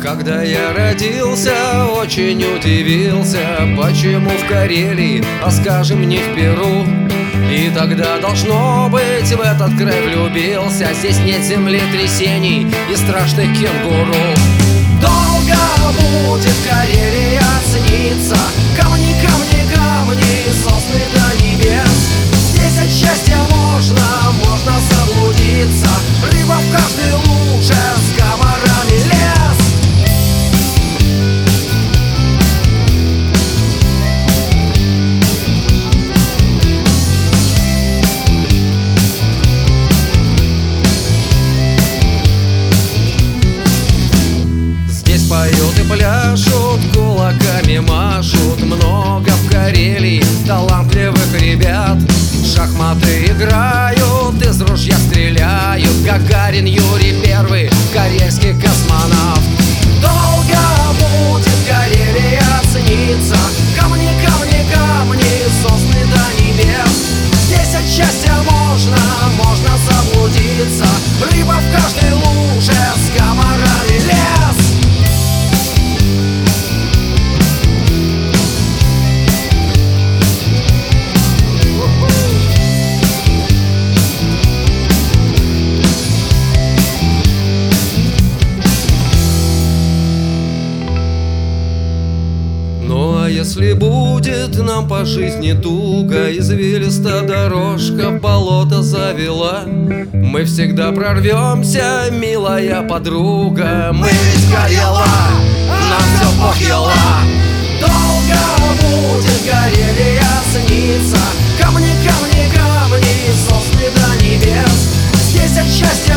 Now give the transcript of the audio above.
Когда я родился, очень удивился, почему в Карелии, а скажем, не в Перу. И тогда, должно быть, в этот край влюбился. Здесь нет землетрясений и страшных кенгуру. Долго будет Карелия сниться, камни, камни, камни, сосны до небес. Здесь от счастья можно заблудиться. Рыба в каждой луже, с комарами лес. Здесь поют и пляшут, кулаками машут. Много в Карелии талантливых ребят. В шахматы играют, из ружья стреляют. Гагарин Юрий Первый, карельский космонавт. Долго будет Карелия сниться, камни, камни, камни, сосны до небес. Здесь от счастья можно заблудиться. Рыба в каждой луже, с комарами лес. Если будет нам по жизни туго, извилиста дорожка в болото завела, мы всегда прорвемся, милая подруга. Мы ведь Карела, нам все похела. Долго будет Карелия сниться, камни, камни, камни, сосны до небес. Здесь от счастья